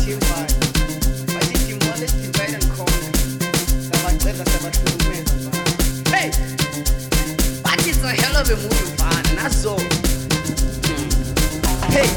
Hey, but it's a hell of a movie, man, and that's all. Hey,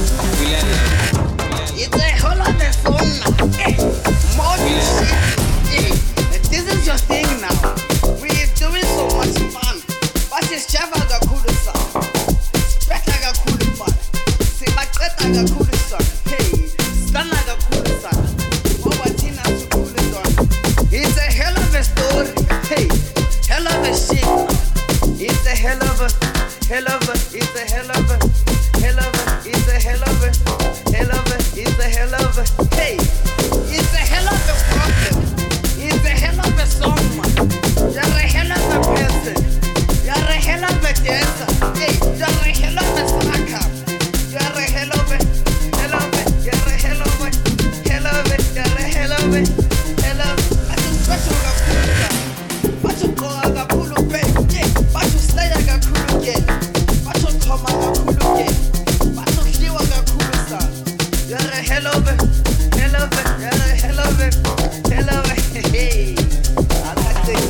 it's a hell of a song now. Hey, more shit. Hey, this is your thing now. We're doing so much fun. But it's Java got cool song. Spectre got cool fun. Sibaketa got cool song. Hey, Stana got cool song. Obatina got cool song. It's a hell of a story. Hey, hell of a shit. It's a hell of a, it's a hell of a, it's a hell of a, it's a hell of a, hey, it's a hell of a problem. It's a hell of a song, man. You're a hell of a person. You're a hell of a dancer. Hey, you're a hell of a slacker. You're a hell of a, you're a hell of a, you're a hell of a, I just special got cool. But you go I got cool babe. Yeah, but you stay I got cool again. But you come I got cool again. But you still I got cool son. You're a hell of a, you're a hell of a, hey. I like this.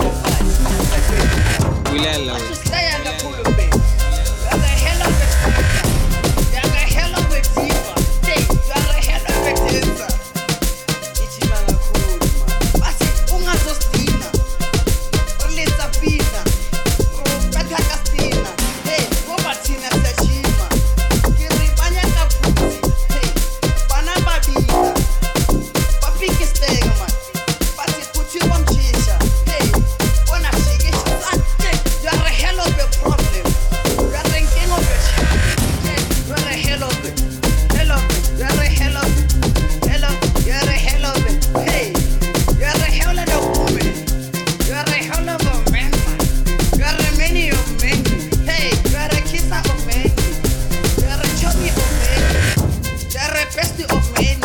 But you stay I got cool babe. You're a hell of a slacker. You're a hell of a diva. Hey, you're a hell of a dancer. Ichimanga cool man. Basi ungazostina. Ulisa pina. Robeka Castina. Hey, Robertina Sachima. Kiribanya Kapuzi. Hey, Bana Babita. Papi Kistega man. Basi Kuchi Wamchisha. Hey, Bona Shigisha. You're a hell of a problem. You're the king of it. You're a hell of it. Hell of it. You're a hell of it. Hell of it. You're a hell of it. Hey, you're a hell of a woman. You're a hell of a man. You're a many of men. Hey, you're a kisser of men. You're a chubby of men. You're a bestie of men.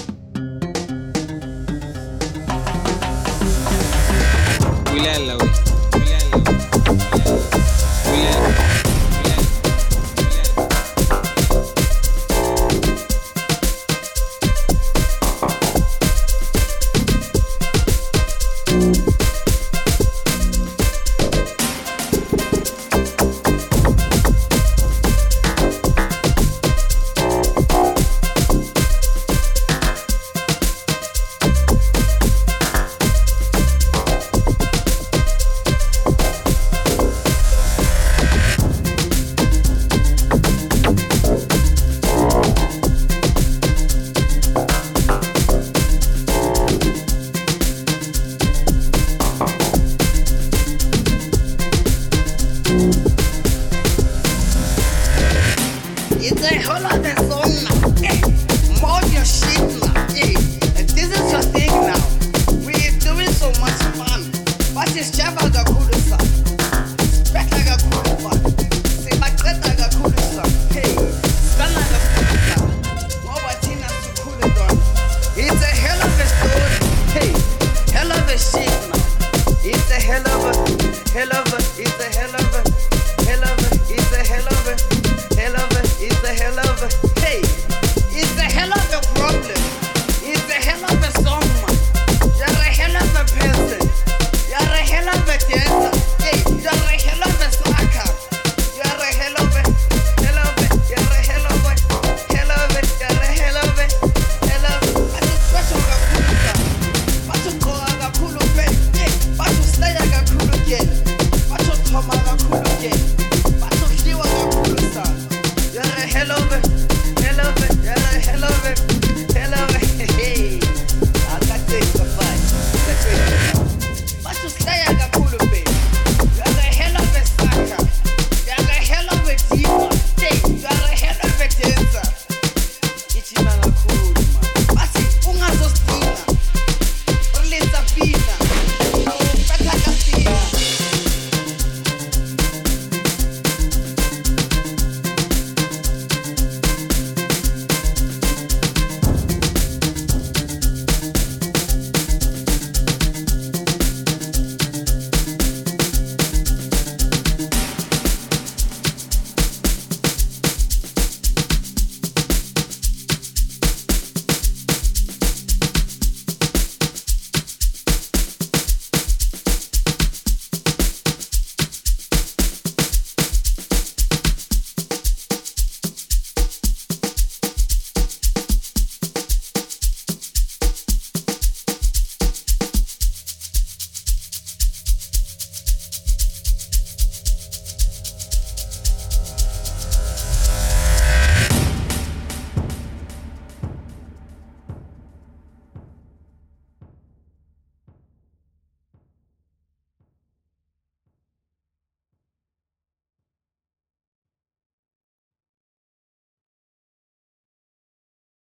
Wilala,